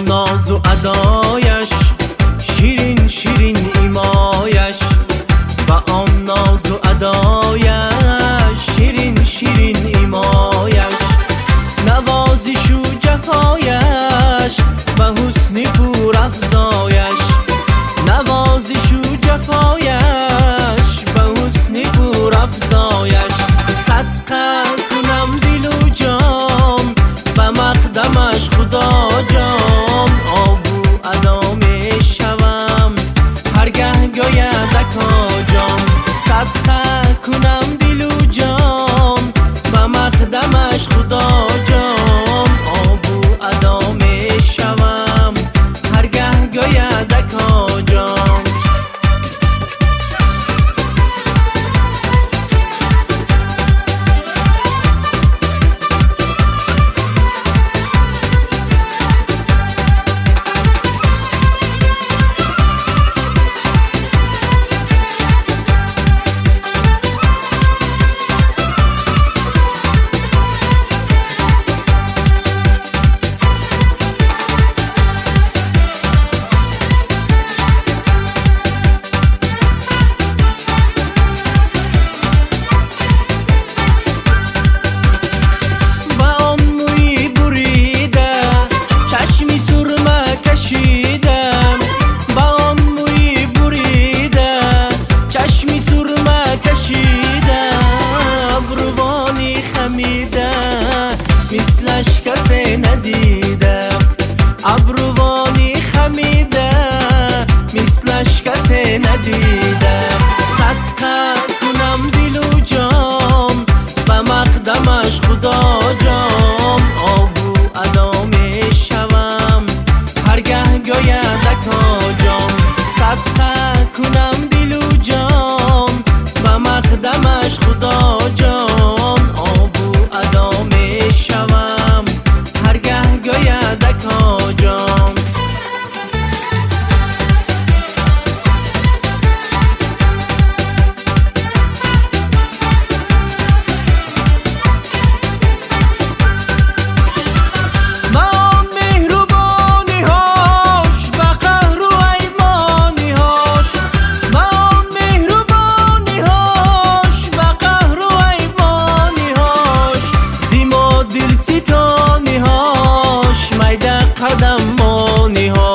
ناز و ادایش، شیرین شیرین ایمایش. با آن ناز و ادایش، شیرین شیرین ایمایش. نوازش و جفایش و حسن پور افزایش. نوازش و جفایش و حسن پور افزایش. صدقه کنم دل و جان و مقدمش خدا جان. آبو ادام شوم هرگه گایدکا جان. صدقه کنم دل و جان و مقدمش خدا جان. آبو ادام شوم هرگه گایدکا جان. مثلش کسی ندیده. ابروانی خمیده مثلش کسی ندیده. صدقه کنم دل و جان و مقدمش خدا جان. آبو ادام شوم هرگه گایدکا جان. صدقه کنم دل و جان و مقدمش خدا جان. آبو ادام شوم هرگه گایدکا جان. قدم مانی ها